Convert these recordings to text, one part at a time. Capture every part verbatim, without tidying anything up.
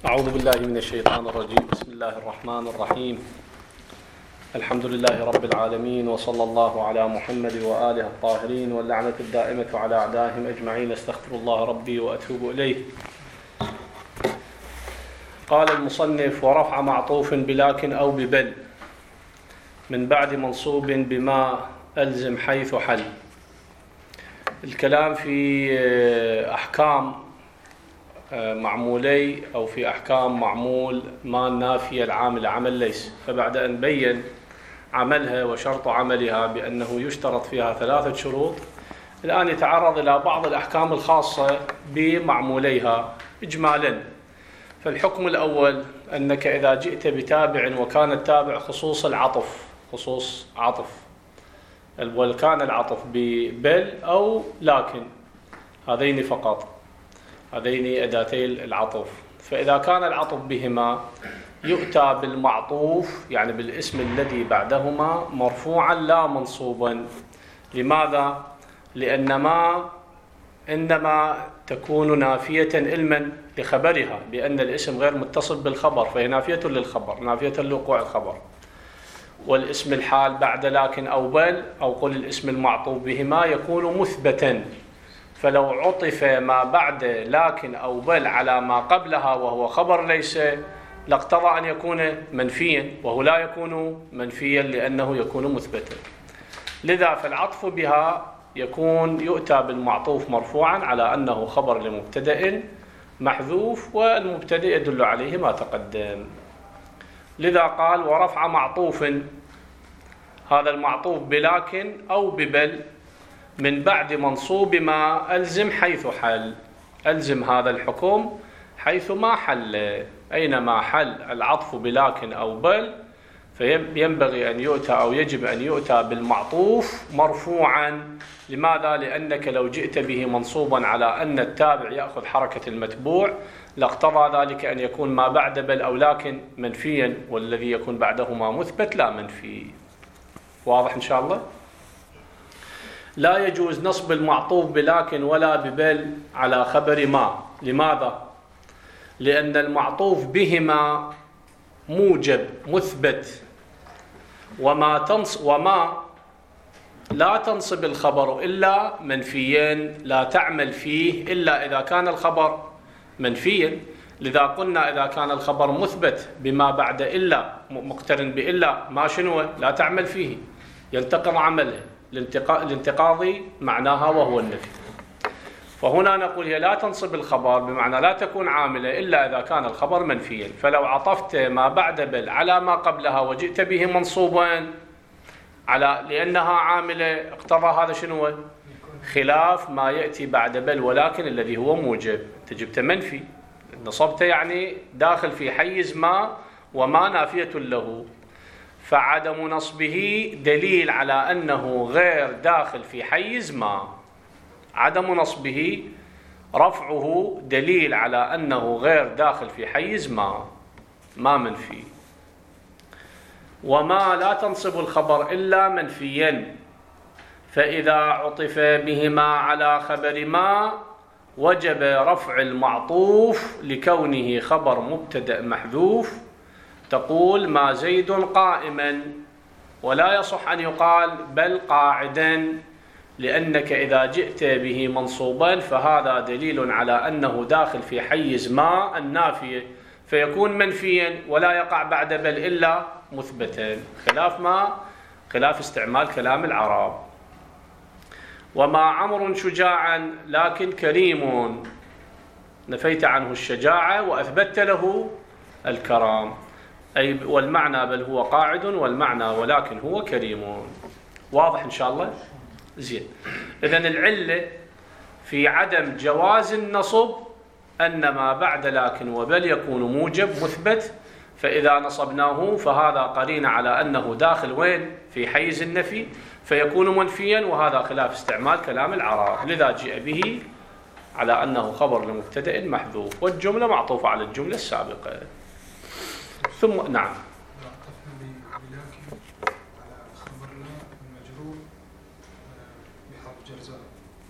أعوذ بالله من الشيطان الرجيم. بسم الله الرحمن الرحيم. الحمد لله رب العالمين، وصلى الله على محمد وآله الطاهرين، واللعنة الدائمة على أعدائهم أجمعين. استغفر الله ربي وأتوب إليه. قال المصنف: ورفع معطوف بلكن أو ببل من بعد منصوب بما ألزم حيث حل. الكلام في أحكام معمولي أو في أحكام معمول ما النافية العامل عمل ليس. فبعد أن بين عملها وشرط عملها بأنه يشترط فيها ثلاثة شروط، الآن يتعرض إلى بعض الأحكام الخاصة بمعموليها إجمالا. فالحكم الأول أنك إذا جئت بتابع وكان التابع خصوص العطف خصوص عطف وكان العطف ببل أو لكن، هذين فقط، هذين أداتي العطف. فإذا كان العطف بهما يؤتى بالمعطوف يعني بالاسم الذي بعدهما مرفوعا لا منصوبا. لماذا؟ لأن ما إنما تكون نافية علما لخبرها بأن الاسم غير متصل بالخبر، فهي نافية للخبر، نافية لوقوع الخبر. والاسم الحال بعد لكن أو بل أو قل الاسم المعطوف بهما يكون مثبتا. فلو عطف ما بعد لكن أو بل على ما قبلها وهو خبر ليس لاقتضى أن يكون منفيا، وهو لا يكون منفيا لأنه يكون مثبتا. لذا فالعطف بها يكون يؤتى بالمعطوف مرفوعا على أنه خبر لمبتدأ محذوف، والمبتدأ يدل عليه ما تقدم. لذا قال: ورفع معطوف، هذا المعطوف بلكن أو ببل من بعد منصوب ما ألزم حيث حل. ألزم هذا الحكم حيث ما حل، أينما حل العطف بلكن أو بل فينبغي أن يؤتى أو يجب أن يؤتى بالمعطوف مرفوعا. لماذا؟ لأنك لو جئت به منصوبا على أن التابع يأخذ حركة المتبوع لاقتضى ذلك أن يكون ما بعد بل أو لكن منفيا، والذي يكون بعدهما مثبت لا منفي. واضح إن شاء الله؟ لا يجوز نصب المعطوف بلكن ولا ببل على خبر ما. لماذا؟ لأن المعطوف بهما موجب مثبت، وما تنص وما لا تنصب الخبر إلا منفيين، لا تعمل فيه إلا إذا كان الخبر منفيا. لذا قلنا إذا كان الخبر مثبت بما بعد إلا مقترن بإلا ما شنو لا تعمل فيه، ينتقض عمله. الانتقاضي معناها وهو النفي. فهنا نقول هي لا تنصب الخبر بمعنى لا تكون عاملة إلا إذا كان الخبر منفيا. فلو عطفت ما بعد بل على ما قبلها وجئت به منصوبا على لأنها عاملة اقتضى هذا شنو؟ خلاف ما يأتي بعد بل ولكن الذي هو موجب. تجبت منفي، نصبت يعني داخل في حيز ما وما نافية له، فعدم نصبه دليل على أنه غير داخل في حيز ما. عدم نصبه رفعه دليل على أنه غير داخل في حيز ما، ما منفي. وما لا تنصب الخبر إلا منفيا، فإذا عطف بهما على خبر ما وجب رفع المعطوف لكونه خبر مبتدأ محذوف. تقول ما زيد قائما، ولا يصح أن يقال بل قاعدا، لأنك إذا جئت به منصوبا فهذا دليل على أنه داخل في حيز ما النافية، فيكون منفيا ولا يقع بعد بل إلا مثبتا، خلاف ما خلاف استعمال كلام العرب. وما عمر شجاعا لكن كريم، نفيت عنه الشجاعة وأثبت له الكرام، أي والمعنى بل هو قاعد، والمعنى ولكن هو كريم. واضح إن شاء الله؟ زين. إذن العلة في عدم جواز النصب أن ما بعد لكن وبل يكون موجب مثبت، فإذا نصبناه فهذا قرين على أنه داخل وين؟ في حيز النفي، فيكون منفيا، وهذا خلاف استعمال كلام العرب. لذا جاء به على أنه خبر لمبتدأ محذوف، والجملة معطوفة على الجملة السابقة. ثم نعم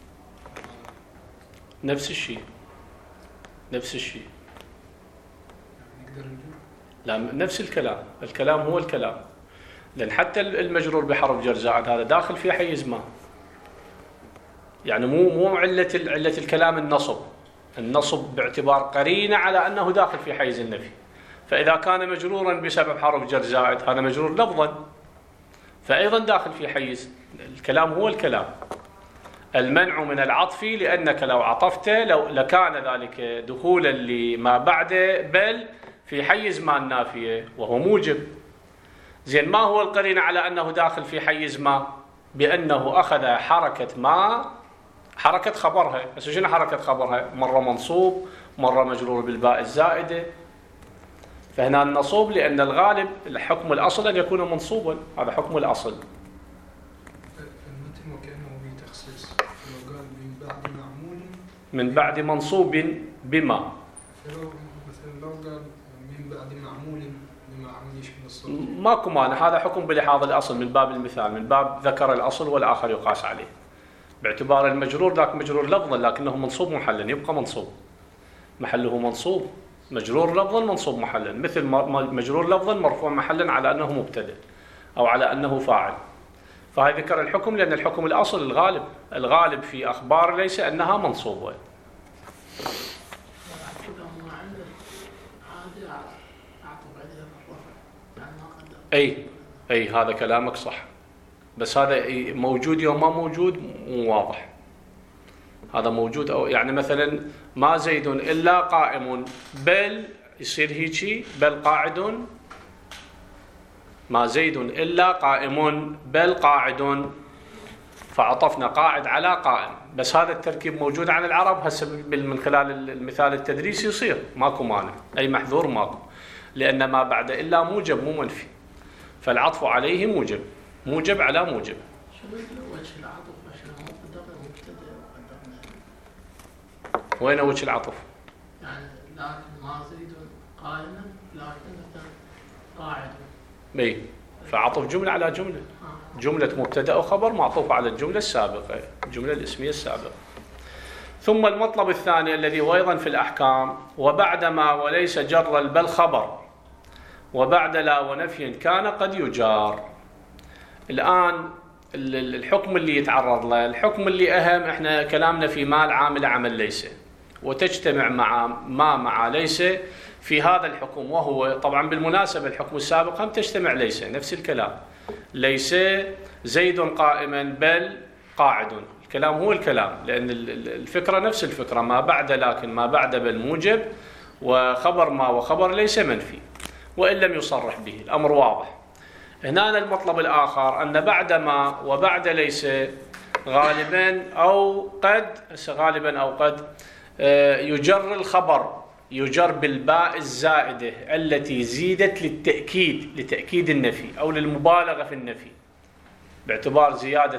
نفس الشيء نفس الشيء لا، نفس الكلام، الكلام هو الكلام، لأن حتى المجرور بحرف جر زائد هذا داخل في حيز ما، يعني مو مو علة علة الكلام النصب، النصب باعتبار قرينة على أنه داخل في حيز النفي، فإذا كان مجرورا بسبب حرف جر زائد هذا مجرور لفظا فأيضا داخل في حيز، الكلام هو الكلام. المنع من العطف لأنك لو عطفت لو لكان ذلك دخولا لما بعده بل في حيز ما النافية وهو موجب. زين، ما هو القرينة على أنه داخل في حيز ما؟ بأنه أخذ حركة ما، حركة خبرها. بس شنو حركة خبرها؟ مرة منصوب، مرة مجرور بالباء الزائدة. فهنا النصوب لأن الغالب الحكم الأصل أن يكون منصوبا، هذا حكم الأصل. المتن وكأنه بتخصيص، لو قال من بعد معمول من بعد منصوب بما، فلو مثلا لو قال من بعد معمول بما عمليش من الصوت ماكو مانع، هذا حكم بلحاظ الأصل من باب المثال، من باب ذكر الأصل والآخر يقاس عليه، باعتبار المجرور ذاك مجرور لفظا لكنه منصوب محلا، يبقى منصوب محله منصوب، مجرور لفظا منصوب محلا، مثل مجرور لفظا مرفوع محلا على أنه مبتدأ أو على أنه فاعل. فهي ذكر الحكم لأن الحكم الأصل الغالب، الغالب في أخبار ليس أنها منصوبة. أي أي هذا كلامك صح، بس هذا موجود يوم ما موجود مو واضح. هذا موجود أو يعني مثلا ما زيد إلا قائم، بل يصير هيجي بل قاعد، ما زيد إلا قائم بل قاعد، فعطفنا قاعد على قائم. بس هذا التركيب موجود عن العرب هسه من خلال المثال التدريسي يصير، ماكو مانع، أي محذور ماكو، لأن ما بعد إلا موجب مو منفي، فالعطف عليه موجب، موجب على موجب. وين وجه العطف؟ يعني لكن ما زيد قائما لكن مثلا قاعد. اي، فعطف جملة على جملة، جملة مبتدأ وخبر معطوف على الجملة السابقة، الجملة الاسمية السابقة. ثم المطلب الثاني الذي هو أيضا في الأحكام، وبعدما وليس جر البل خبر، وبعد لا ونفي كان قد يجار. الآن الحكم اللي يتعرض له، الحكم اللي أهم، احنا كلامنا في ما العامل عمل ليس، وتجتمع مع ما مع ليس في هذا الحكم، وهو طبعا بالمناسبة الحكم السابق هم تجتمع ليس، نفس الكلام، ليس زيد قائما بل قاعد، الكلام هو الكلام، لأن الفكرة نفس الفكرة، ما بعد لكن ما بعد بل موجب، وخبر ما وخبر ليس منفي، وإن لم يصرح به، الأمر واضح. هنا المطلب الآخر أن بعد ما وبعد ليس غالبا أو قد، غالبا أو قد يجر الخبر، يجر بالباء الزائدة التي زيدت للتأكيد، لتأكيد النفي أو للمبالغة في النفي، باعتبار زيادة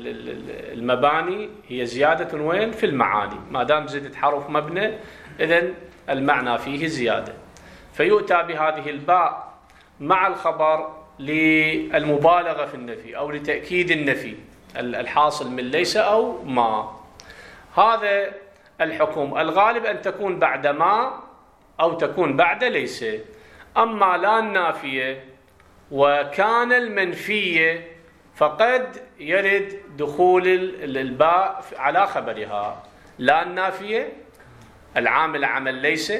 المباني هي زيادة وين؟ في المعاني، ما دام زدت حرف مبنى إذن المعنى فيه زيادة، فيؤتى بهذه الباء مع الخبر للمبالغة في النفي أو لتأكيد النفي الحاصل من ليس أو ما. هذا الحكم الغالب أن تكون بعد ما أو تكون بعد ليس. أما لا النافية وكان المنفية فقد يرد دخول الباء على خبرها. لا النافية العامل عمل ليس،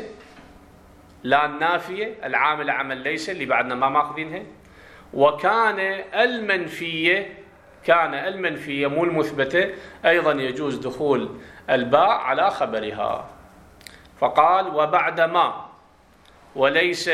لا النافية العامل عمل ليس اللي بعدنا ما ماخذينها، وكان المنفية، كان المنفية مو المثبتة أيضا يجوز دخول الباء على خبرها. فقال وبعد ما وليس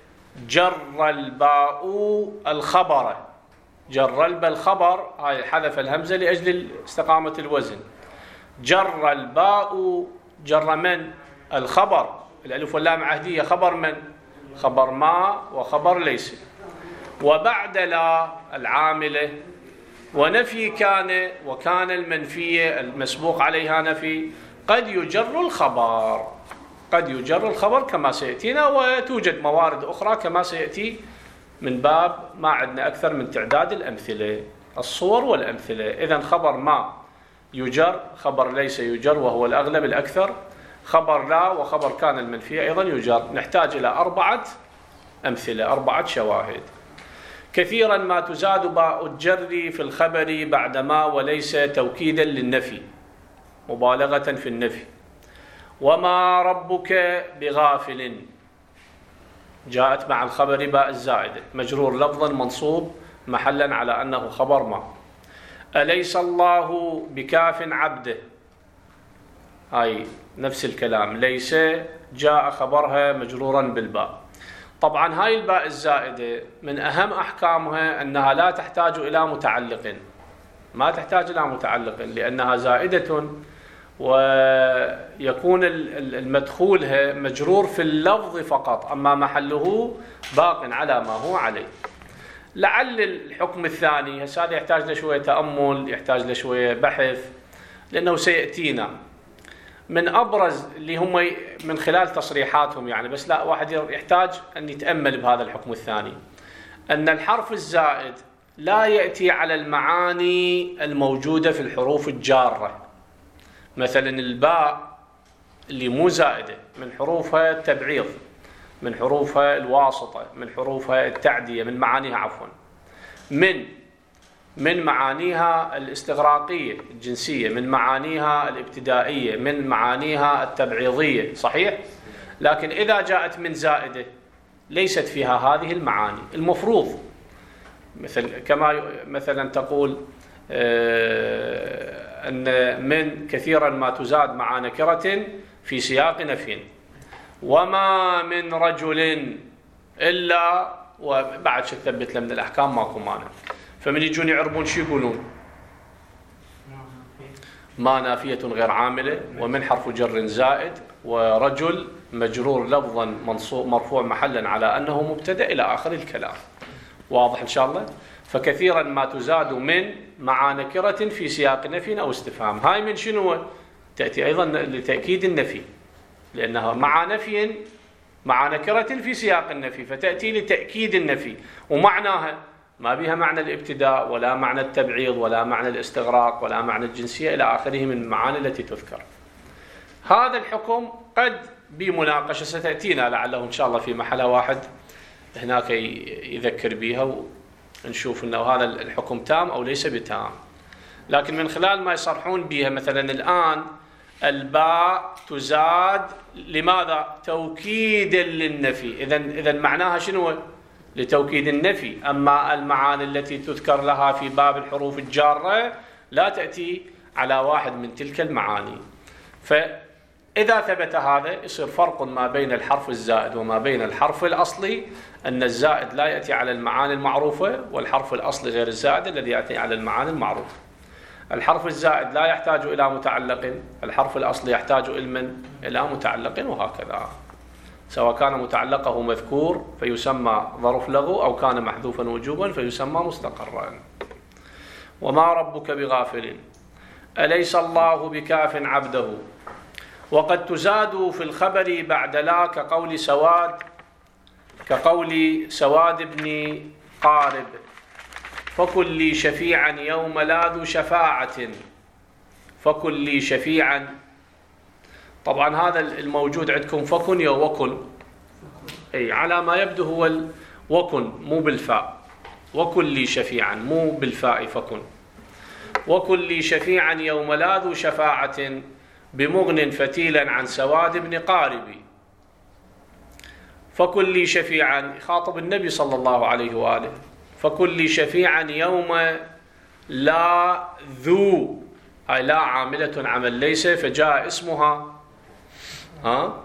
جر الباء الخبر، جر الباء الخبر، هاي حذف الهمزة لأجل استقامة الوزن، جر الباء جر من؟ الخبر، الألف واللام عهدية، خبر من؟ خبر ما وخبر ليس. وبعد لا العاملة ونفي كان، وكان المنفية المسبوق عليها نفي، قد يجر الخبر، قد يجر الخبر كما سيأتينا، وتوجد موارد أخرى كما سيأتي من باب ما عندنا أكثر من تعداد الأمثلة، الصور والأمثلة. إذن خبر ما يجر، خبر ليس يجر وهو الأغلب الأكثر، خبر لا وخبر كان المنفية أيضا يجر. نحتاج إلى أربعة أمثلة، أربعة شواهد. كثيرا ما تزاد باء الجر في الخبر بعد ما وليس توكيدا للنفي، مبالغة في النفي. وما ربك بغافل جاءت مع الخبر باء الزائدة، مجرور لفظا منصوب محلا على أنه خبر ما. أليس الله بكاف عبده، هاي نفس الكلام، ليس جاء خبرها مجرورا بالباء. طبعا هاي الباء الزائدة من أهم أحكامها أنها لا تحتاج إلى متعلق، ما تحتاج إلى متعلق لأنها زائدة، ويكون المدخولها مجرور في اللفظ فقط، أما محله باق على ما هو عليه. لعل الحكم الثاني هذا يحتاج لشوية تأمل، يحتاج لشوية بحث، لأنه سيأتينا من أبرز اللي هم من خلال تصريحاتهم يعني، بس لا واحد يحتاج أن يتأمل بهذا الحكم الثاني، أن الحرف الزائد لا يأتي على المعاني الموجودة في الحروف الجارة. مثلا الباء اللي مو زائدة من حروفها التبعيض، من حروفها الواسطة، من حروفها التعدية، من معانيها عفوا من من معانيها الاستغراقية الجنسية، من معانيها الابتدائية، من معانيها التبعيضية، صحيح؟ لكن إذا جاءت من زائدة ليست فيها هذه المعاني. المفروض مثل كما مثلا تقول أن من كثيرا ما تزاد مع نكرة في سياق نفي، وما من رجل إلا، وبعد شو تثبت له من الأحكام ماكو مانع. فمن يجون يعربون شو يقولون؟ ما نافية غير عاملة، ومن حرف جر زائد، ورجل مجرور لفظا منصوب مرفوع محلا على أنه مبتدأ إلى آخر الكلام. واضح إن شاء الله؟ فكثيرا ما تزاد من مع نكرة في سياق نفي أو استفهام. هاي من شنو؟ تأتي أيضا لتأكيد النفي، لأنها مع نفي مع نكرة في سياق النفي، فتأتي لتأكيد النفي، ومعناها ما بها معنى الابتداء ولا معنى التبعيض ولا معنى الاستغراق ولا معنى الجنسية إلى آخره من المعاني التي تذكر. هذا الحكم قد بمناقشة ستأتينا لعله إن شاء الله في محل واحد هناك يذكر بها ونشوف أنه هذا الحكم تام أو ليس بتام. لكن من خلال ما يصرحون بها مثلا الآن الباء تزاد لماذا؟ توكيدا للنفي. إذن إذن معناها شنو؟ لتوكيد النفي. أما المعاني التي تذكر لها في باب الحروف الجارة لا تأتي على واحد من تلك المعاني. فإذا ثبت هذا يصير فرق ما بين الحرف الزائد وما بين الحرف الأصلي، أن الزائد لا يأتي على المعاني المعروفة، والحرف الأصلي غير الزائد الذي يأتي على المعاني المعروفة. الحرف الزائد لا يحتاج إلى متعلق، الحرف الأصلي يحتاج إلى متعلق، وهكذا، سواء كان متعلقه مذكور فيسمى ظرف لغو أو كان محذوفا وجوبا فيسمى مستقرا. وما ربك بغافل، أليس الله بكاف عبده. وقد تزاد في الخبر بعد لا كقول سواد كقول سواد بن قارب فكن لي شفيعا يوم لا ذو شفاعة. فكن لي شفيعا، طبعا هذا الموجود عندكم فكن يا وكن، أي على ما يبدو هو وكن مو بالفاء، وكن لي شفيعا مو بالفاء فكن. وكن لي شفيعا يوم لا ذو شفاعة بمغن فتيلا عن سواد بن قارب. فكن لي شفيعا خاطب النبي صلى الله عليه وآله، فكن لي شفيعا يوم لا ذو، هاي لا عاملة عمل ليس، فجاء اسمها ها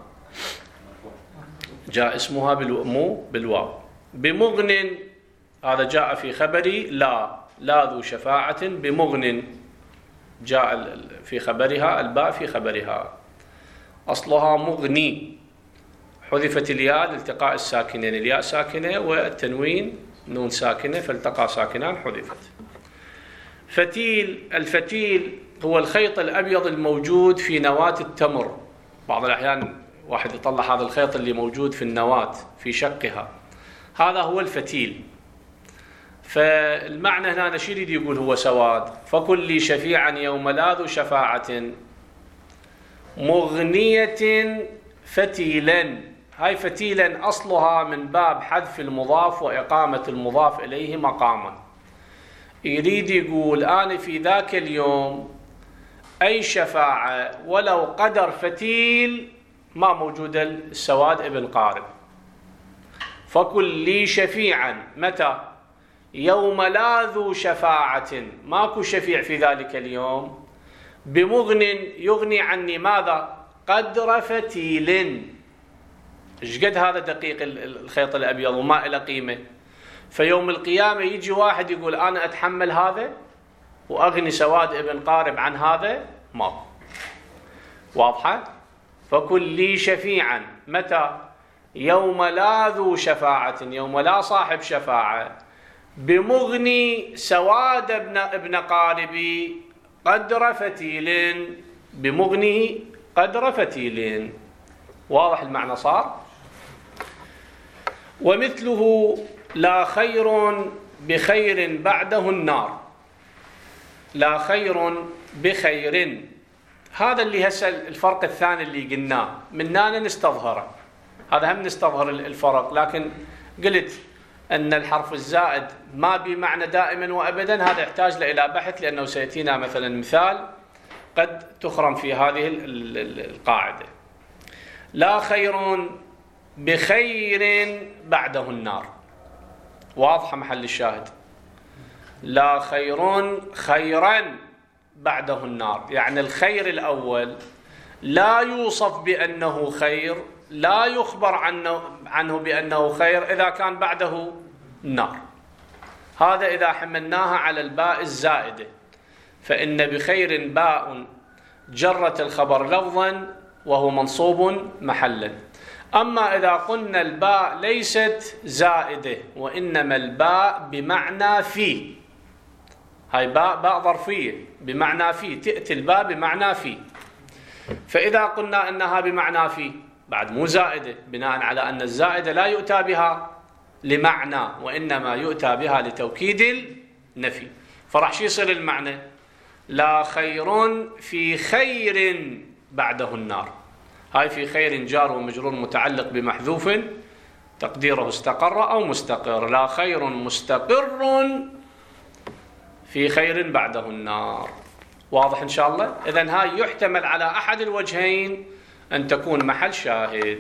جاء اسمها بالمو بالواو. بمغن هذا جاء في خبري لا لا ذو شفاعة بمغن، جاء في خبرها الباء في خبرها، أصلها مغني، حذفت الياء لالتقاء الساكنين، الياء ساكنة والتنوين نون ساكنة فالتقى ساكنان حذفت. فتيل، الفتيل هو الخيط الأبيض الموجود في نواة التمر. بعض الأحيان واحد يطلع هذا الخيط اللي موجود في النواة في شقها، هذا هو الفتيل. فالمعنى هنا نشيد يقول هو سواد، فكن لي شفيعا يوم لا ذو شفاعة. مغنية فتيلا. هاي فتيلا أصلها من باب حذف المضاف وإقامة المضاف إليه مقاما. يريد يقول أنا في ذاك اليوم أي شفاعة ولو قدر فتيل ما موجود السواد ابن قارب. فكن لي شفيعا متى؟ يوم لا ذو شفاعة، ماكو شفيع في ذلك اليوم، بمغن يغني عني ماذا؟ قدر فتيل. ايش قد هذا دقيق الخيط الأبيض وما له قيمة. فيوم القيامة يجي واحد يقول أنا أتحمل هذا وأغني سواد ابن قارب عن هذا؟ ما. واضحة؟ فكن لي شفيعا متى؟ يوم لا ذو شفاعة، يوم لا صاحب شفاعة، بمغني سواد ابن ابن قاربي قدر فتيل، بمغني قدر فتيل. واضح المعنى صار؟ ومثله لا خير بخير بعده النار. لا خير بخير، هذا اللي هسه الفرق الثاني اللي قلناه من هنا نستظهره. هذا هم نستظهر الفرق، لكن قلت أن الحرف الزائد ما بمعنى دائما وأبدا، هذا يحتاج إلى بحث، لأنه سيأتينا مثلا مثال قد تخرم في هذه القاعدة. لا خير بخير بعده النار. واضحة محل الشاهد. لا خير خيرا بعده النار، يعني الخير الأول لا يوصف بأنه خير، لا يخبر عنه, عنه بأنه خير إذا كان بعده النار. هذا إذا حملناها على الباء الزائدة، فإن بخير باء جرت الخبر لفظا وهو منصوب محلا. أما إذا قلنا الباء ليست زائدة وإنما الباء بمعنى في، هاي باء باء ظرفية بمعنى في، تأتي الباء بمعنى في. فإذا قلنا أنها بمعنى في بعد مو زائدة، بناء على أن الزائدة لا يؤتى بها لمعنى وإنما يؤتى بها لتوكيد النفي. فرح شو يصير المعنى؟ لا خير في خير بعده النار. هاي في خير جار ومجرور متعلق بمحذوف تقديره استقر أو مستقر. لا خير مستقر في خير بعده النار. واضح إن شاء الله؟ إذن هاي يحتمل على أحد الوجهين أن تكون محل شاهد.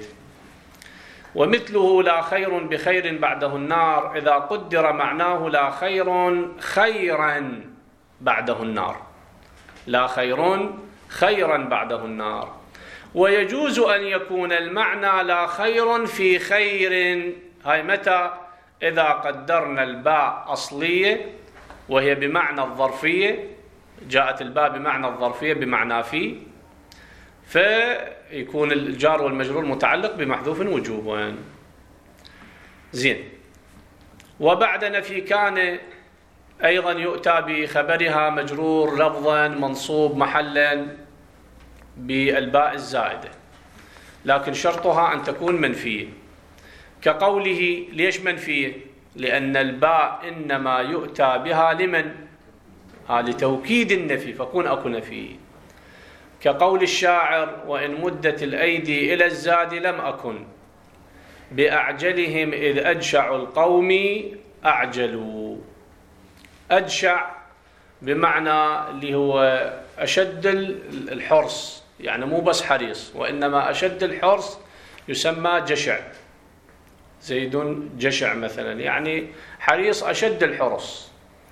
ومثله لا خير بخير بعده النار إذا قدر معناه لا خير خيرا بعده النار. لا خير خيرا بعده النار. ويجوز أن يكون المعنى لا خير في خير. هاي متى؟ إذا قدرنا الباء أصلية وهي بمعنى الظرفية، جاءت الباء بمعنى الظرفية بمعنى في، فيكون الجار والمجرور متعلق بمحذوف وجوبا. زين. وبعد نفي كان أيضا يؤتى بخبرها مجرور لفظا منصوب محلا بالباء الزائدة، لكن شرطها أن تكون منفية. كقوله ليش منفية؟ لأن الباء إنما يؤتى بها لمن؟ ها لتوكيد النفي، فكون أكو نفي. كقول الشاعر وإن مدت الأيدي إلى الزاد لم أكن بأعجلهم إذ أجشع القوم أعجلوا. أجشع بمعنى اللي هو أشد الحرص، يعني مو بس حريص وإنما أشد الحرص يسمى جشع. زيد جشع مثلا، يعني حريص أشد الحرص.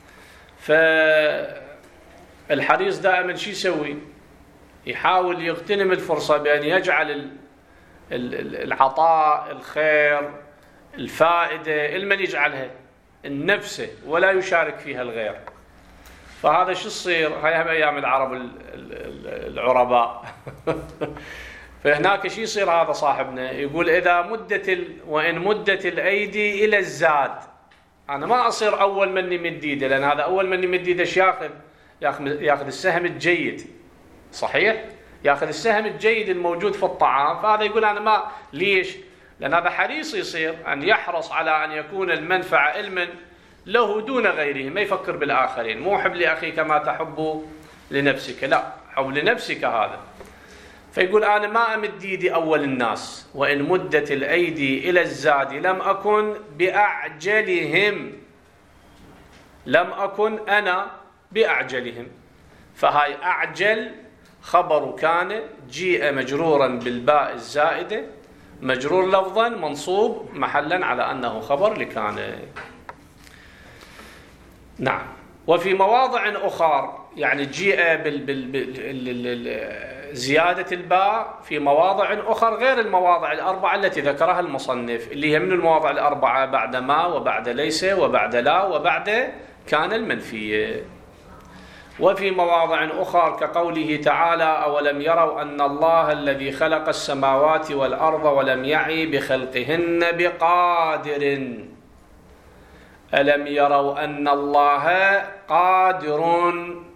فالحريص دائما شو يسوي؟ يحاول يغتنم الفرصة بأن يجعل العطاء الخير الفائدة المن يجعلها النفسه ولا يشارك فيها الغير. فهذا شو يصير؟ هاي هم أيام العرب العرباء. فهناك شو يصير؟ هذا صاحبنا يقول إذا مدت ال... وإن مدت الأيدي إلى الزاد، أنا ما أصير أول مني مديدة، لأن هذا أول مني مديدة ايش ياخذ؟ ياخذ السهم الجيد، صحيح؟ ياخذ السهم الجيد الموجود في الطعام. فهذا يقول أنا ما، ليش؟ لأن هذا حريص يصير أن يحرص على أن يكون المنفعة علما له دون غيره، ما يفكر بالآخرين. مو حب لأخيك ما تحب لنفسك، لا، حب لنفسك هذا. فيقول أنا ما أمد يدي أول الناس، وإن مدت الأيدي إلى الزاد لم أكن بأعجلهم، لم أكن أنا بأعجلهم. فهاي أعجل خبر كان جيء مجرورا بالباء الزائدة، مجرور لفظا منصوب محلا على أنه خبر لكان. نعم. وفي مواضع أخرى يعني جيء بال بال بال زيادة الباء في مواضع أخرى غير المواضع الأربعة التي ذكرها المصنف، اللي هي من المواضع الأربعة بعد ما وبعد ليس وبعد لا وبعد كان المنفية. وفي مواضع أخرى كقوله تعالى أولم يروا أن الله الذي خلق السماوات والأرض ولم يعي بخلقهن بقادر، ألم يروا أن الله قادر،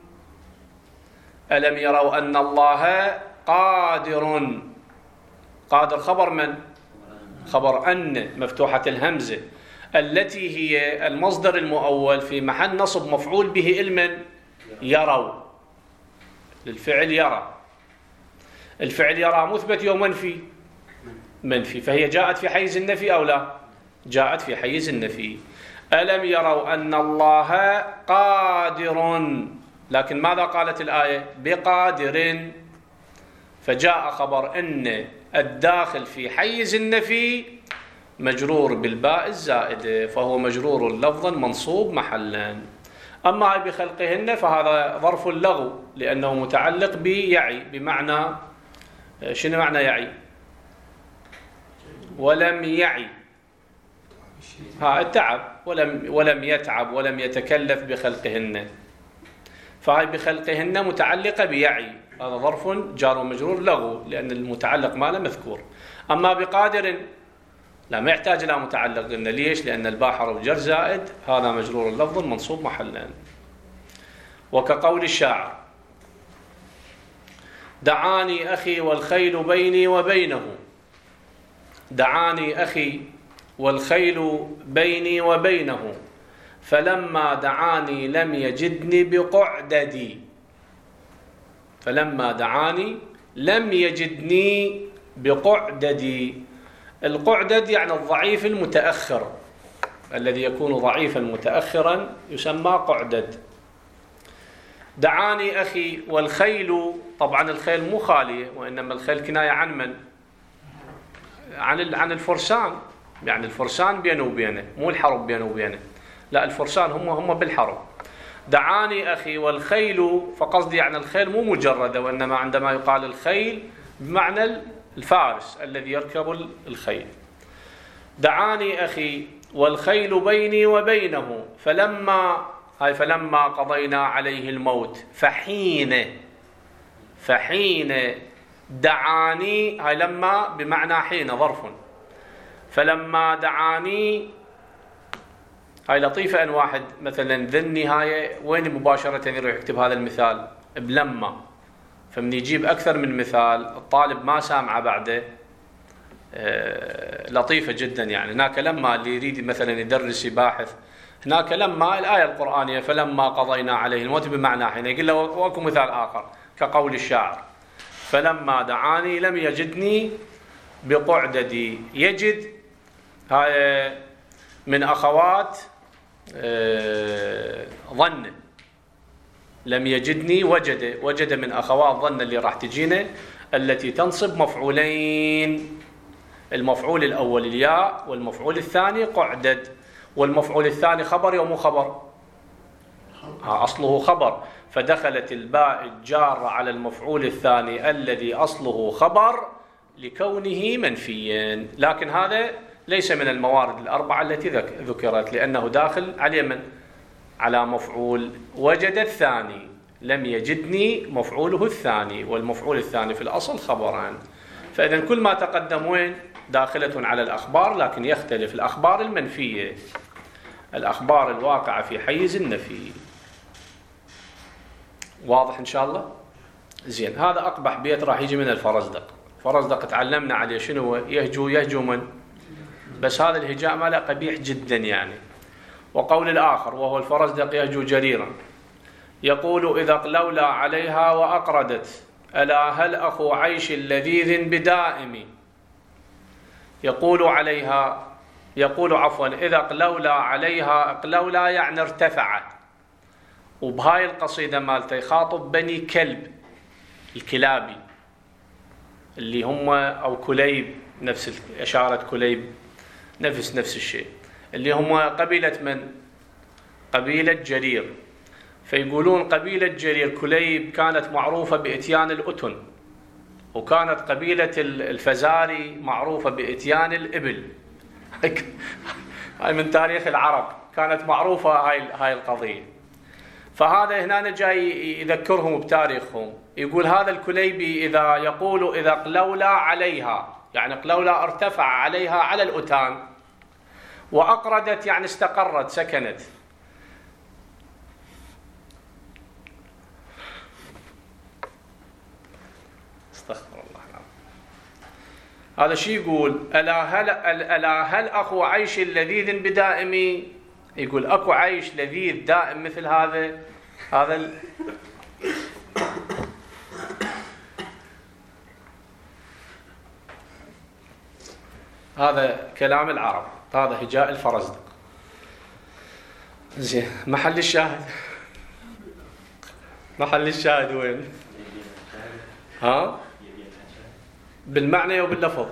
ألم يروا أن الله قادر. قادر خبر من؟ خبر أن مفتوحة الهمزة التي هي المصدر المؤول في محل نصب مفعول به المن يروا، للفعل يرى. الفعل يرى مثبت يوم منفي؟ منفي، فهي جاءت في حيز النفي أو لا؟ جاءت في حيز النفي. ألم يروا أن الله قادر، لكن ماذا قالت الآية؟ بقادر، فجاء خبر أن الداخل في حيز النفي مجرور بالباء الزائدة، فهو مجرور لفظا منصوب محلا. أما بخلقهن فهذا ظرف اللغو لأنه متعلق بيعي، بمعنى شنو معنى يعي؟ ولم يعي، ها التعب، ولم ولم يتعب ولم يتكلف بخلقهن، فهي بخلقهن متعلقة بيعي، هذا ظرف جار ومجرور لغو لأن المتعلق ماله مذكور. أما بقادر لا، ما يحتاج إلى متعلق، قلنا ليش؟ لأن الباء حرف جر زائد، هذا مجرور اللفظ منصوب محلا. وكقول الشاعر دعاني أخي والخيل بيني وبينه، دعاني أخي والخيل بيني وبينه، فلما دعاني لم يجدني بقعددي، فلما دعاني لم يجدني بقعددي. القعدد يعني الضعيف المتأخر، الذي يكون ضعيفا متأخرا يسمى قعدد. دعاني أخي والخيل، طبعا الخيل مو خالية، وإنما الخيل كناية عن من؟ عن عن الفرسان، يعني الفرسان بينه وبينه، مو الحرب بينه وبينه، لا الفرسان هم هم بالحرب. دعاني أخي والخيل، فقصدي يعني الخيل مو مجردة، وإنما عندما يقال الخيل بمعنى الفارس الذي يركب الخيل. دعاني أخي والخيل بيني وبينه، فلما هاي فلما قضينا عليه الموت، فحين فحين دعاني، هاي لما بمعنى حين ظرف، فلما دعاني هاي لطيفة. أن واحد مثلا ذي النهاية وين مباشرة يروح يكتب هذا المثال؟ بلما، فمن يجيب أكثر من مثال الطالب ما سامعه بعده. آه لطيفة جدا يعني. هناك لما اللي يريد مثلا يدرس يباحث، هناك لما الآية القرآنية فلما قضينا عليه الموت بمعنى حين، يقول له وأكو مثال آخر كقول الشاعر فلما دعاني لم يجدني بقعددي. يجد هاي من أخوات آه ظن، لم يجدني وجد، وجد من أخوات ظن اللي راح تجينا، التي تنصب مفعولين، المفعول الأول الياء والمفعول الثاني قعدد، والمفعول الثاني خبر يوم خبر، ها أصله خبر، فدخلت الباء الجارة على المفعول الثاني الذي أصله خبر لكونه منفيا. لكن هذا ليس من الموارد الأربعة التي ذكرت، لأنه داخل على من؟ على مفعول وجد الثاني، لم يجدني مفعوله الثاني، والمفعول الثاني في الأصل خبران. فإذا كل ما تقدم وين؟ داخلة على الأخبار، لكن يختلف الأخبار المنفية، الأخبار الواقعة في حيز النفي. واضح إن شاء الله؟ زين. هذا أقبح بيت راح يجي من الفرزدق. فرزدق تعلمنا عليه شنو؟ يهجو يهجو من؟ بس هذا الهجاء ماله قبيح جدا يعني. وقول الآخر وهو الفرزدق يهجو جريرا، يقول إذا لولا عليها وأقردت ألا هل أخو عيش لذيذ بدائم يقول عليها يقول عفوا إذا قلولا عليها قلولا يعني ارتفعت. وبهاي القصيدة مالته يخاطب بني كلب الكلابي اللي هم أو كليب، نفس إشارة كليب نفس نفس الشيء، اللي هم قبيلة من؟ قبيلة جرير. فيقولون قبيلة جرير كليب كانت معروفة بإتيان الأتن، وكانت قبيلة الفزاري معروفة بإتيان الإبل. هاي من تاريخ العرب، كانت معروفة هاي هاي القضية. فهذا هنا جاي يذكرهم بتاريخهم. يقول هذا الكليبي إذا يقول إذا قلولا عليها، يعني قلولا ارتفع عليها على الأتان، وأقردت يعني استقرت سكنت. استغفر الله العظيم. هذا شي يقول ألا هل ألا هل أخو عيش لذيذ بدائم؟ يقول أكو عيش لذيذ دائم مثل هذا؟ هذا ال... هذا كلام العرب، هذا هجاء الفرزدق. زين، محل الشاهد محل الشاهد وين؟ ها؟ بالمعنى وباللفظ؟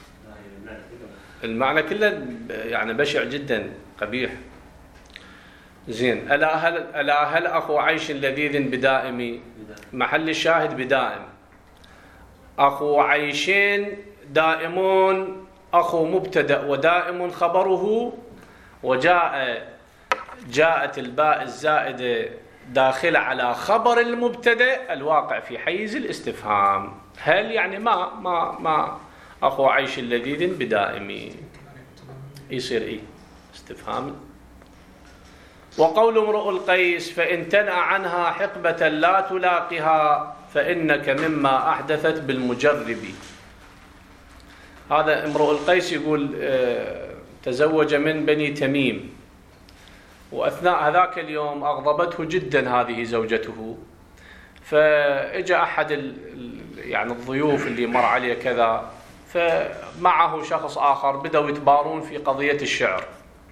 المعنى كله يعني بشع جدا قبيح. زين، ألا هل ألا هل أخو عيش لذيذ بدائم؟ محل الشاهد بدائم. أخو عيشين دائمون، أخو مبتدأ ودائم خبره، وجاء جاءت الباء الزائدة داخلة على خبر المبتدأ الواقع في حيز الاستفهام. هل يعني ما ما ما أخو عيش لذيذ بدائم يصير إيه استفهام. وقول امرؤ القيس فإن تنأ عنها حقبة لا تلاقها فإنك مما أحدثت بالمجرب. هذا امرؤ القيس يقول تزوج من بني تميم، وأثناء هذاك اليوم أغضبته جدا هذه زوجته، فإجا أحد يعني الضيوف اللي مر عليه كذا، فمعه شخص آخر بدأوا يتبارون في قضية الشعر.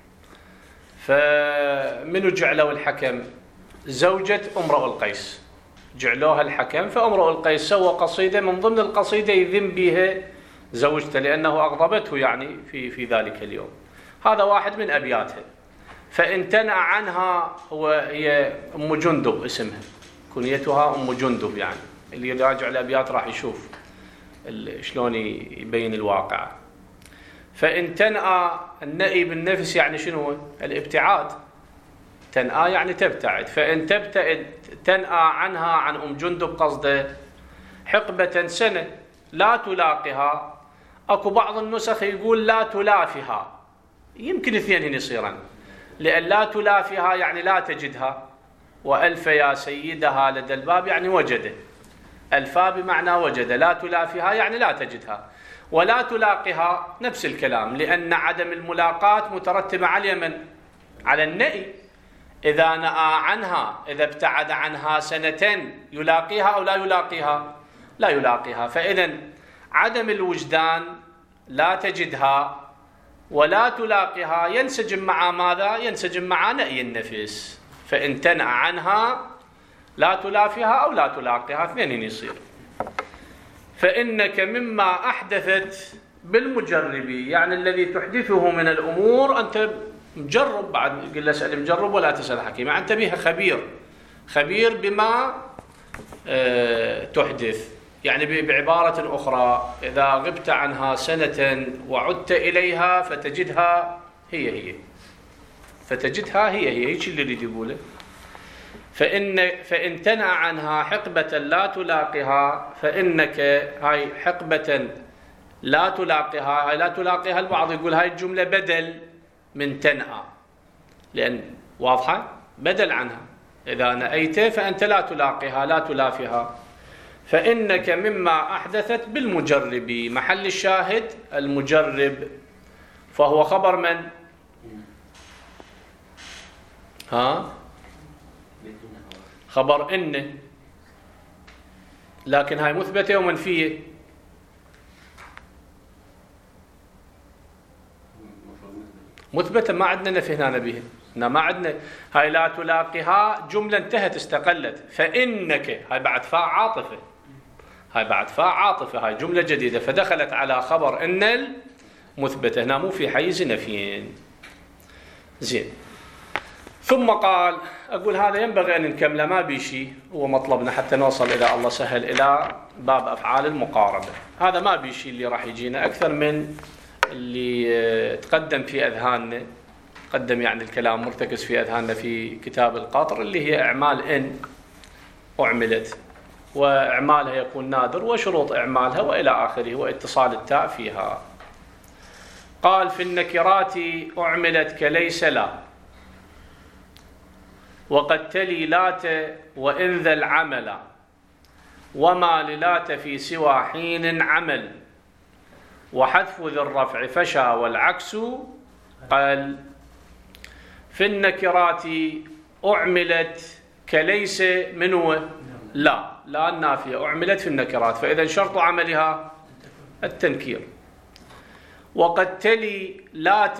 فمنو جعلوا الحكم؟ زوجة امرؤ القيس جعلوها الحكم. فامرؤ القيس سوى قصيدة من ضمن القصيدة يذم بها زوجته لأنه أغضبته يعني في في ذلك اليوم. هذا واحد من أبياتها. فإن تنأ عنها، هو هي أم جندب اسمها، كنيتها أم جندب، يعني اللي يراجع الأبيات راح يشوف شلون يبين الواقع. فإن تنأى، النأي بالنفس يعني شنو؟ الابتعاد. تنأى يعني تبتعد. فإن تبتعد تنأى عنها، عن أم جندب قصده، حقبة سنة لا تلاقها. أكو بعض النسخ يقول لا تلافها، يمكن اثنين يصيران، لأن لا تلافها يعني لا تجدها، وألف يا سيدها لدى الباب يعني وجده. ألفا بمعنى وجد، لا تلافها يعني لا تجدها. ولا تلاقها نفس الكلام، لأن عدم الملاقاة مترتبة على من؟ على النأي. إذا نأى عنها، إذا ابتعد عنها سنة، يلاقيها أو لا يلاقيها؟ لا يلاقيها. فإذا عدم الوجدان لا تجدها ولا تلاقيها ينسجم مع ماذا؟ ينسجم مع نأي النفس. فإن تنأى عنها لا تلافيها أو لا تلاقيها، اثنين يصير. فإنك مما أحدثت بالمجرب، يعني الذي تحدثه من الأمور أنت مجرب. بعد يقول له اسأل مجرب ولا تسأل حكيم، يعني أنت بها خبير، خبير بما أه تحدث. يعني بعبارة أخرى، إذا غبت عنها سنة وعدت إليها فتجدها هي هي، فتجدها هي هي، هيك اللي يريد يقوله. فإن فإن تنأى عنها حقبة لا تلاقها، فإنك، هاي حقبة لا تلاقها، هاي لا تلاقيها. البعض يقول هاي الجملة بدل من تنأى، لأن واضحة بدل عنها. إذا نأيت فأنت لا تلاقيها لا تلافيها. فإنك مما أحدثت بالمجرب، محل الشاهد المجرب، فهو خبر من؟ ها؟ خبر إن. لكن هاي مثبتة ومنفية. مثبتة، ما عندنا نفي هنا بها، هنا ما عندنا. هاي لا تلاقيها جملة انتهت استقلت. فإنك هاي بعد فاء عاطفة، هاي بعد فاء عاطفة، هاي جملة جديدة فدخلت على خبر إن المثبتة، هنا مو في حيز نفيين. زين. ثم قال، أقول هذا ينبغي أن نكمله، ما بيشي، هو مطلبنا حتى نوصل إذا الله سهل إلى باب أفعال المقاربة. هذا ما بيشي اللي راح يجينا أكثر من اللي تقدم في أذهاننا، قدم يعني الكلام مرتكز في أذهاننا في كتاب القطر، اللي هي أعمال إن أعملت، وإعمالها يكون نادر، وشروط إعمالها وإلى آخره، واتصال التاء فيها. قال في النكرات أعملت كليس لا، وقد تلي لات وإن ذا العمل، وما للات في سوى حين عمل، وحذف ذي الرفع فشى والعكس قال. في النكرات أعملت كليس منو لا، لا النافية أعملت في النكرات، فإذا شرط عملها التنكير. وقد تلي لات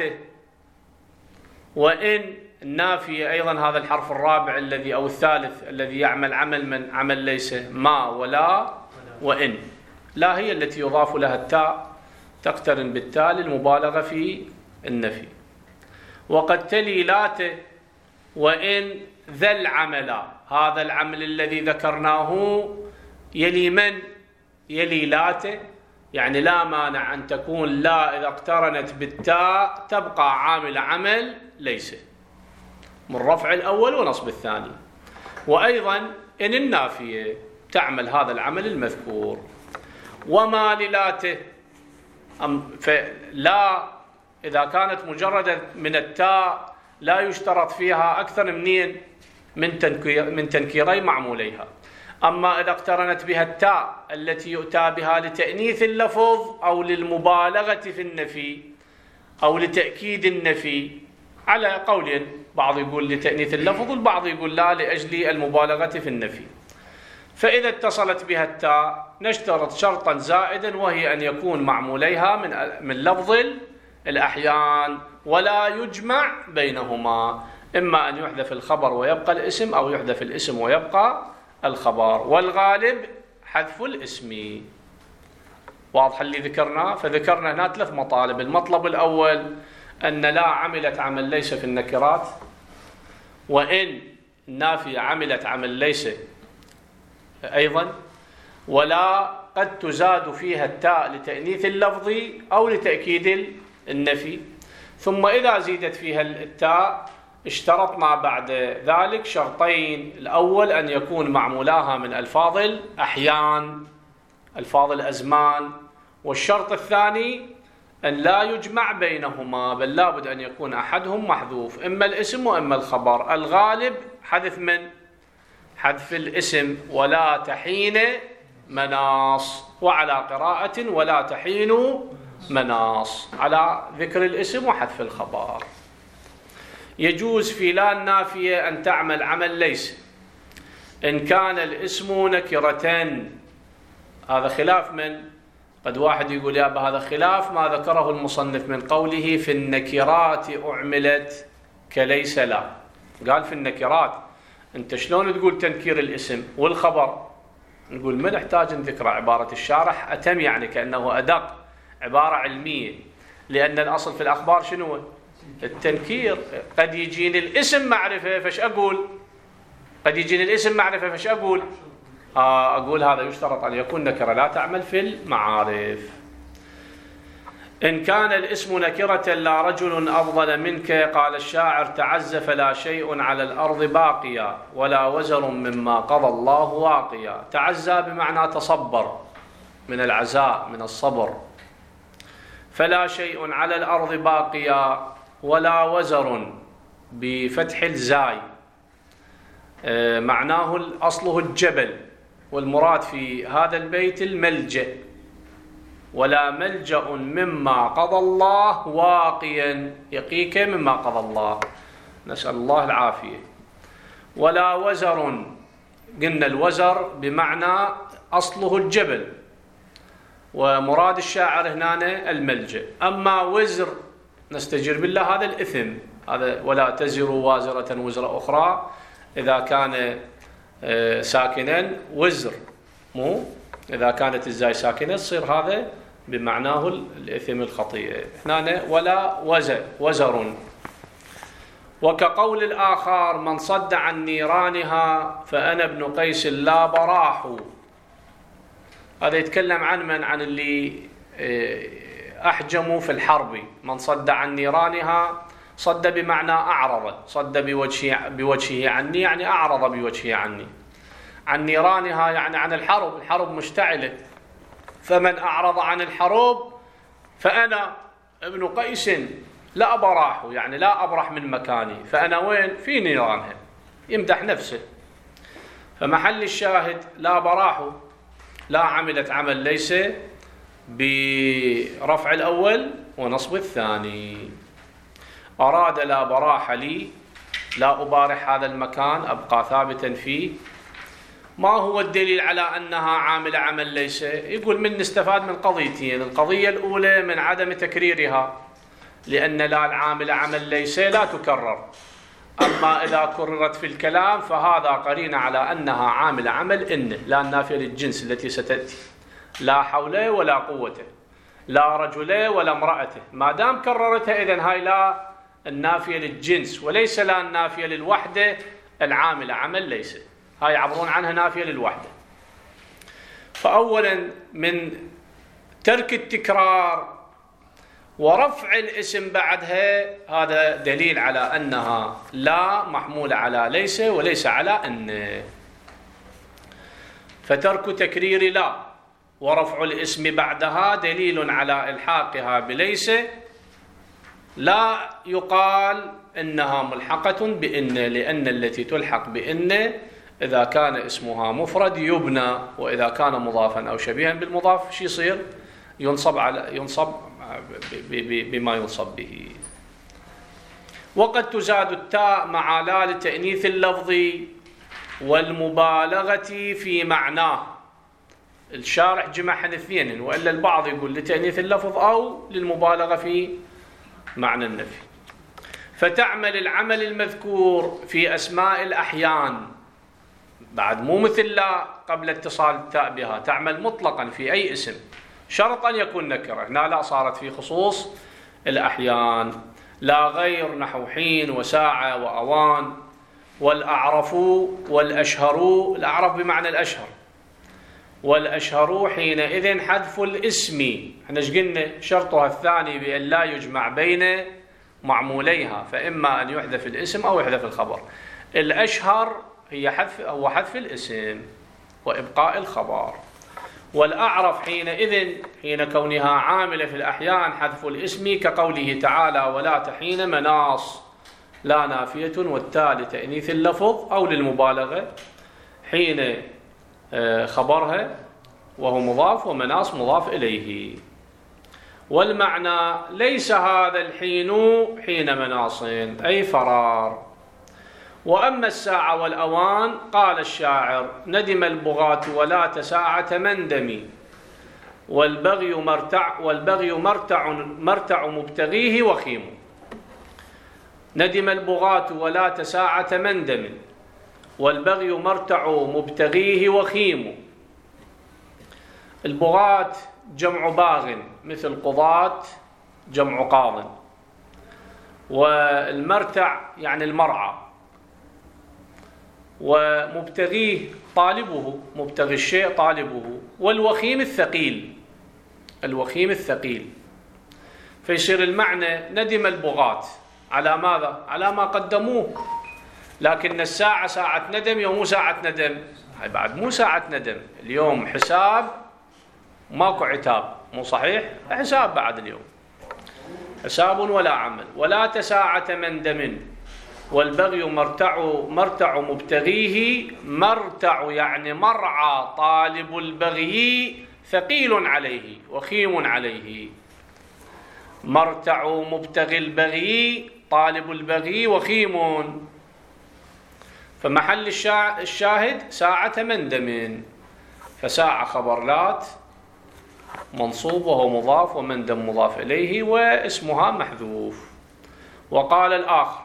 وإن النافية أيضا، هذا الحرف الرابع الذي أو الثالث الذي يعمل عمل من عمل ليس، ما ولا وإن. لا هي التي يضاف لها التاء، تقترن بالتاء للمبالغة في النفي. وقد تلي لات وإن ذا العمل، هذا العمل الذي ذكرناه يلي من؟ يلي لات، يعني لا مانع أن تكون لا إذا اقترنت بالتاء تبقى عامل عمل ليس، من رفع الأول ونصب الثاني. وأيضا إن النافية تعمل هذا العمل المذكور. وما للاته، فلا إذا كانت مجردة من التاء لا يشترط فيها أكثر منين من تنكير من تنكيري معموليها. أما إذا اقترنت بها التاء التي يؤتى بها لتأنيث اللفظ أو للمبالغة في النفي أو لتأكيد النفي، على قولين، بعض يقول لتأنيث اللفظ والبعض يقول لا لأجل المبالغة في النفي. فإذا اتصلت بها التاء نشترط شرطا زائدا، وهي أن يكون معموليها من من لفظ الأحيان، ولا يجمع بينهما، إما أن يحذف الخبر ويبقى الاسم، أو يحذف الاسم ويبقى الخبر، والغالب حذف الاسم. واضح اللي ذكرناه؟ فذكرنا هنا ثلاث مطالب. المطلب الأول أن لا عملت عمل ليس في النكرات، وإن النافية عملت عمل ليس أيضا، ولا قد تزاد فيها التاء لتأنيث اللفظ أو لتأكيد النفي. ثم إذا زيدت فيها التاء اشترطنا بعد ذلك شرطين. الأول أن يكون معمولاها من ألفاظ الأحيان، ألفاظ الأزمان. والشرط الثاني أن لا يجمع بينهما، بل لابد أن يكون أحدهم محذوف، إما الاسم وإما الخبر. الغالب حذف من؟ حذف الاسم. ولا تحين مناص، وعلى قراءة ولا تحين مناص، على ذكر الاسم وحذف الخبر. يجوز في لا النافية أن تعمل عمل ليس إن كان الاسم نكرة. هذا خلاف من؟ قد واحد يقول يا أبا هذا خلاف ما ذكره المصنف من قوله في النكرات أعملت كليس لا. قال في النكرات، أنت شلون تقول تنكير الاسم والخبر؟ نقول من احتاج نذكر عبارة الشارح أتم، يعني كأنه أدق، عبارة علمية، لأن الأصل في الأخبار شنو؟ التنكير. قد يجيني الاسم معرفة فش أقول؟ قد يجيني الاسم معرفة فش أقول؟ آه أقول هذا يشترط أن يكون نكرة لا تعمل في المعارف. إن كان الاسم نكرة لا رجل أفضل منك، قال الشاعر تعزف لا شيء على الأرض باقيا، ولا وزر مما قضى الله واقيا. تعزى بمعنى تصبر، من العزاء من الصبر. فلا شيء على الأرض باقيا، ولا وزر بفتح الزاي، آه معناه أصله الجبل، والمراد في هذا البيت الملجأ. ولا ملجأ مما قضى الله واقيا، يقيك مما قضى الله، نسأل الله العافية. ولا وزر، قلنا الوزر بمعنى أصله الجبل، ومراد الشاعر هنا الملجأ. أما وزر نستجير بالله هذا الإثم، هذا ولا تزر وازرة وزر أخرى إذا كان ساكنا وزر، مو إذا كانت الزاي ساكنة تصير هذا بمعناه الإثم الخطيئة. هنا ولا وزر وزر. وكقول الآخر من صد عن نيرانها فأنا ابن قيس لا براح. هذا يتكلم عن من؟ عن اللي أحجموا في الحرب. من صد عن نيرانها، صد بمعنى أعرض، صد بوجهه, بوجهه عني يعني أعرض بوجهه عني. عن نيرانها يعني عن الحرب، الحرب مشتعلة، فمن أعرض عن الحرب فأنا ابن قيس لا براح، يعني لا أبرح من مكاني، فأنا وين؟ في نيرانها، يمدح نفسه. فمحل الشاهد لا براح، لا عملت عمل ليس برفع الأول ونصب الثاني. أراد لا براح لي، لا أبارح هذا المكان، أبقى ثابتا فيه. ما هو الدليل على أنها عاملة عمل ليس؟ يقول من نستفاد من قضيتين. القضية الأولى من عدم تكريرها، لأن لا العاملة عمل ليس لا تكرر، أما إذا كررت في الكلام فهذا قرينة على أنها عاملة عمل إن، لا النافية للجنس التي ستأتي، لا حوله ولا قوته، لا رجله ولا امرأته. ما دام كررتها إذن هاي لا النافية للجنس، وليس لا النافية للوحدة العاملة عمل ليس، هاي يعبرون عنها نافية للوحدة. فأولا من ترك التكرار ورفع الاسم بعدها هذا دليل على أنها لا محمولة على ليس وليس على أن. فترك تكرير لا ورفع الاسم بعدها دليل على إلحاقها بليس. لا يقال إنها ملحقة بإن، لأن التي تلحق بإن إذا كان اسمها مفرد يبنى، وإذا كان مضافا أو شبيها بالمضاف شو يصير؟ ينصب على ينصب بما ينصب به. وقد تزاد التاء مع لا لتأنيث اللفظ والمبالغة في معناه. الشارح جمعهن اثنين، وإلا البعض يقول لتأنيث اللفظ أو للمبالغة في معنى النفي. فتعمل العمل المذكور في أسماء الأحيان، بعد مو مثل لا قبل اتصال التاء بها، تعمل مطلقا في أي اسم، شرط أن يكون نكرة. هنا لا صارت في خصوص الأحيان، لا غير نحو حين وساعة وأوان. والأعرف والأشهر، الأعرف بمعنى الأشهر، والأشهر حينئذ حذف الاسم. احنا ايش قلنا؟ شرطها الثاني بأن لا يجمع بين معموليها، فإما أن يحذف الاسم أو يحذف الخبر. الأشهر هي حذف هو حذف الاسم وإبقاء الخبر. والأعرف حينئذ حين كونها عاملة في الأحيان حذف الاسم، كقوله تعالى ولا تحين مناص، لا نافية والتالي تأنيث اللفظ أو للمبالغة، حين خبرها وهو مضاف ومناص مضاف إليه. والمعنى ليس هذا الحين حين مناص أي فرار. وأما الساعة والأوان قال الشاعر ندم البغاة ولا تساعة مندمي، والبغي مرتع والبغي مرتع مرتع مبتغيه وخيم. ندم البغاة ولا تساعة مندم، والبغي مرتع مبتغيه وخيم. البغاة جمع باغ، مثل قضاة جمع قاض. والمرتع يعني المرعى. ومبتغيه طالبه، مبتغي الشيء طالبه. والوخيم الثقيل، الوخيم الثقيل. فيصير المعنى ندم البغاة على ماذا؟ على ما قدموه. لكن الساعة ساعة ندم يوم مو ساعة ندم، هاي بعد مو ساعة ندم. اليوم حساب ماكو عتاب، مو صحيح؟ حساب بعد اليوم، حساب ولا عمل. ولا تساعة مندم، والبغي مرتع مرتع مبتغيه. مرتع يعني مرعى طالب البغي ثقيل عليه وخيم عليه. مرتع مبتغي البغي طالب البغي وخيم. فمحل الشاهد ساعة مندم. فساعة خبر لات منصوب وهو مضاف ومندم مضاف إليه واسمها محذوف. وقال الآخر: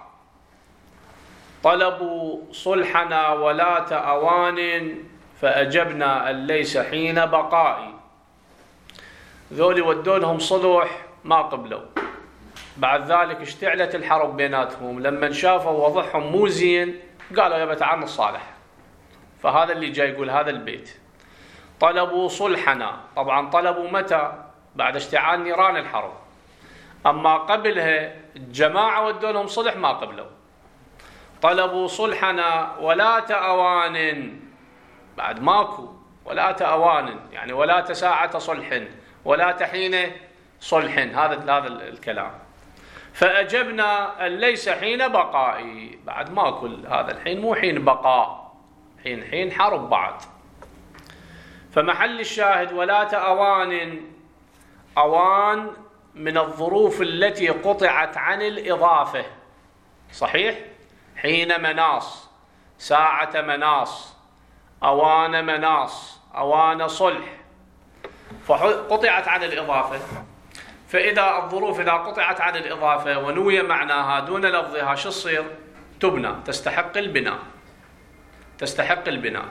طلبوا صلحنا ولاة أوان فأجبنا أن ليس حين بقائي. ذولي ودونهم صلح ما قبلوا، بعد ذلك اشتعلت الحرب بيناتهم، لما شافوا وضعهم مو زين قالوا يا تعال نصالح. فهذا اللي جاي يقول هذا البيت: طلبوا صلحنا. طبعا طلبوا متى؟ بعد اشتعال نيران الحرب، أما قبلها الجماعة ودونهم صلح ما قبلوا. طلبوا صلحنا ولاة أوان، بعد ماكو ولاة أوان يعني ولاة ساعة صلح ولاة حين صلح، هذا هذا الكلام. فأجبنا أن ليس حين بقائي، بعد ماكو هذا الحين، مو حين بقاء، حين حين حرب بعد. فمحل الشاهد ولاة أوان، أوان من الظروف التي قطعت عن الإضافة، صحيح؟ حين مناص، ساعة مناص، أوان مناص، أوان صلح، فقطعت عن الإضافة. فإذا الظروف إذا قطعت عن الإضافة ونوي معناها دون لفظها شو تصير؟ تبنى، تستحق البناء، تستحق البناء.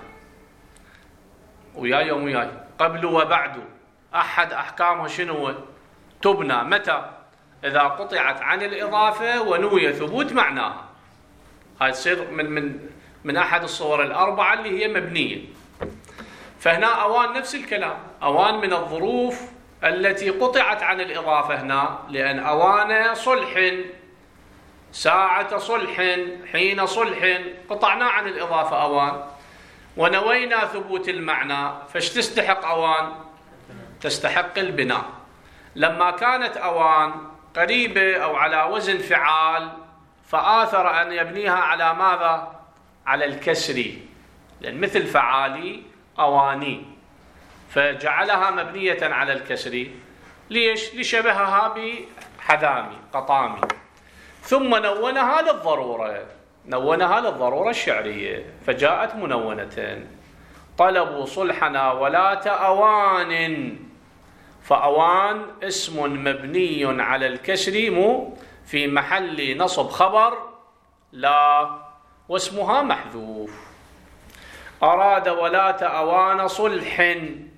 وياي يوم وياي قبل وبعد أحد أحكامها شنو؟ تبنى. متى؟ إذا قطعت عن الإضافة ونوي ثبوت معناها. هاي تصير من من من أحد الصور الأربعة اللي هي مبنية. فهنا أوان نفس الكلام، أوان من الظروف التي قطعت عن الإضافة هنا، لأن أوان صلح، ساعة صلح، حين صلح، قطعنا عن الإضافة أوان ونوينا ثبوت المعنى، فاش تستحق أوان؟ تستحق البناء. لما كانت أوان قريبة أو على وزن فعال فآثر أن يبنيها على ماذا؟ على الكسر، لأن مثل فعالي أواني، فجعلها مبنية على الكسر. ليش؟ لشبهها بحذامي قطامي. ثم نونها للضرورة، نونها للضرورة الشعرية، فجاءت منونة: طلبوا صلحنا ولاة أوان. فأوان اسم مبني على الكسر مو في محل نصب خبر لا، واسمها محذوف. أراد ولاة أوان صلح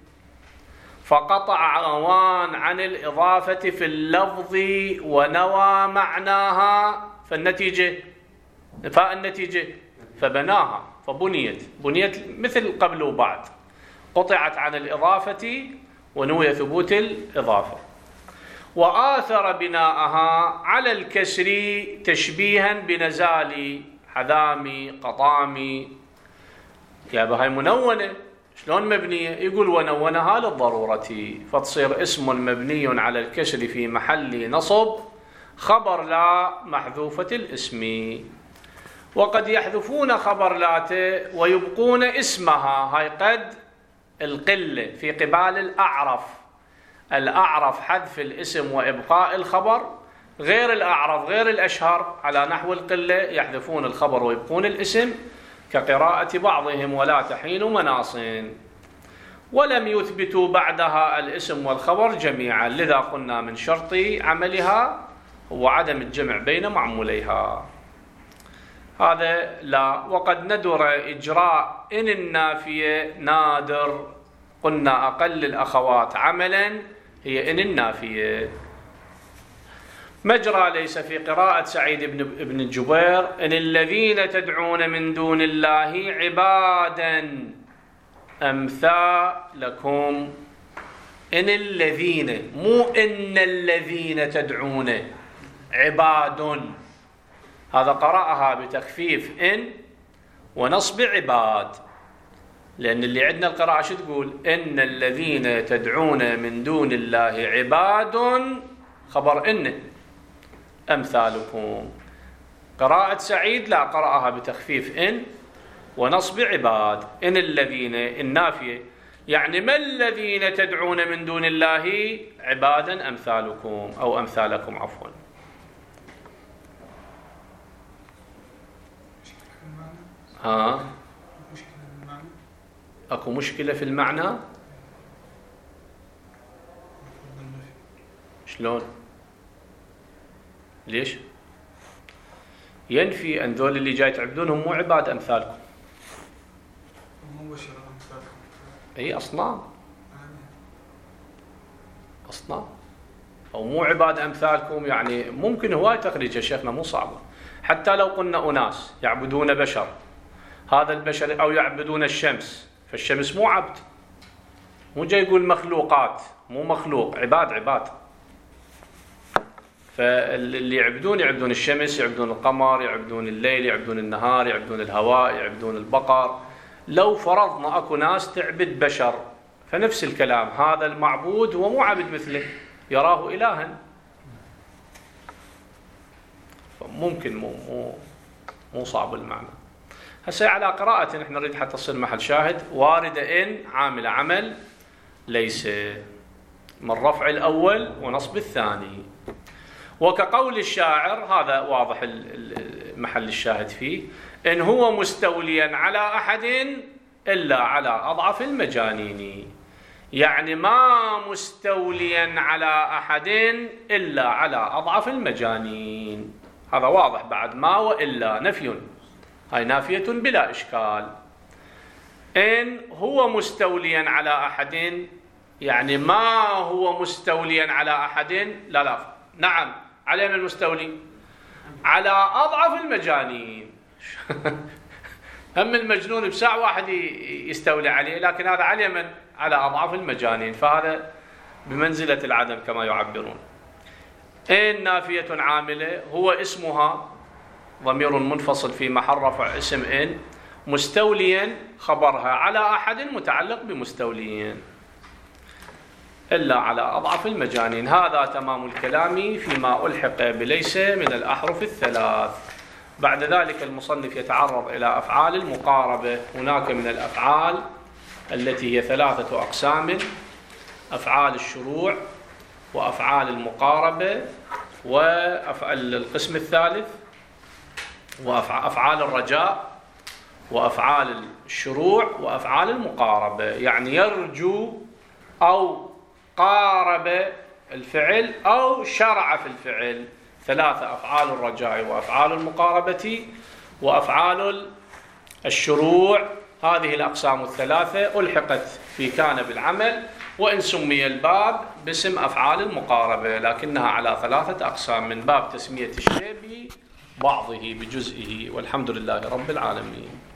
فقطع أوان عن الإضافة في اللفظ ونوى معناها، فالنتيجة فالنتيجة فبناها، فبنيت بنيت مثل قبل وبعد، قطعت عن الإضافة ونوي ثبوت الإضافة. وآثر بناءها على الكسر تشبيها بنزال حذامي قطامي. يا بهاي منونة، شلون مبنية؟ يقول ونونها للضرورة، فتصير اسم مبني على الكسر في محل نصب خبر لا محذوفة الاسم. وقد يحذفون خبر لاته ويبقون اسمها، هاي قد القلة في قبال الأعرف. الأعرف حذف الاسم وإبقاء الخبر، غير الأعرف غير الأشهر على نحو القلة يحذفون الخبر ويبقون الاسم، كقراءة بعضهم ولا تحين مناص. ولم يثبتوا بعدها الاسم والخبر جميعا، لذا قلنا من شرط عملها هو عدم الجمع بين معموليها. هذا لا. وقد ندر إجراء إن النافية، نادر، قلنا أقل الأخوات عملا هي إن النافية. مجرى ليس في قراءة سعيد بن ابن الجبير: إن الذين تدعون من دون الله عبادا أمثالكم. إن الذين، مو إن الذين تدعون، عباد. هذا قرأها بتخفيف إن ونصب عباد، لأن اللي عندنا القراءة شو تقول؟ إن الذين تدعون من دون الله عباد، خبر إن، أمثالكم. قراءة سعيد لا، قرأها بتخفيف إن ونصب عباد. إن الذين النافية، يعني ما الذين تدعون من دون الله عبادا أمثالكم أو أمثالكم عفوا. ها أكو مشكلة في المعنى؟ شلون؟ ليش؟ ينفي أن ذول اللي جاي تعبدونهم مو عباد أمثالكم. مو بشر أمثالكم. أي أصنام. أصنام. أو مو عباد أمثالكم، يعني ممكن هواي تخريج يا شيخنا، مو صعبة. حتى لو قلنا أناس يعبدون بشر، هذا البشر أو يعبدون الشمس، فالشمس مو عبد، مو جاي يقول مخلوقات، مو مخلوق، عباد عباد. فاللي يعبدون يعبدون الشمس، يعبدون القمر، يعبدون الليل، يعبدون النهار، يعبدون الهواء، يعبدون البقر. لو فرضنا أكو ناس تعبد بشر، فنفس الكلام، هذا المعبود هو مو عبد مثله، يراه إلها. ممكن مو مو مو صعب المعنى. هسه على قراءة نحن نريد حتى تصير محل شاهد، واردة إن عامل عمل ليس، من رفع الأول ونصب الثاني. وكقول الشاعر، هذا واضح محل الشاهد فيه، إن هو مستوليا على أحد إلا على أضعف المجانين. يعني ما مستوليا على أحد إلا على أضعف المجانين. هذا واضح بعد، ما وإلا نفي، هاي نافية بلا إشكال. إن هو مستوليا على أحد، يعني ما هو مستوليا على أحد، لا لا نعم، على من المستولي؟ على أضعف المجانين. هم المجنون بساع واحد يستولي عليه، لكن هذا على من؟ على أضعف المجانين، فهذا بمنزلة العدم كما يعبرون. إن نافية عاملة، هو اسمها ضمير منفصل في محل رفع اسم إن، مستوليا خبرها على أحد متعلق بمستوليين إلا على أضعف المجانين. هذا تمام الكلام فيما ألحق بليس من الأحرف الثلاث. بعد ذلك المصنف يتعرض إلى أفعال المقاربة. هناك من الأفعال التي هي ثلاثة أقسام: أفعال الشروع، وأفعال المقاربة، والقسم الثالث وأفعال الرجاء، وأفعال الشروع، وأفعال المقاربة. يعني يرجو أو قارب الفعل أو شرع في الفعل. ثلاثة: أفعال الرجاء، وأفعال المقاربة، وأفعال الشروع. هذه الأقسام الثلاثة ألحقت في كان بالعمل، وإن سمي الباب باسم أفعال المقاربة، لكنها على ثلاثة أقسام، من باب تسمية الشيء ببعضه بجزئه. والحمد لله رب العالمين.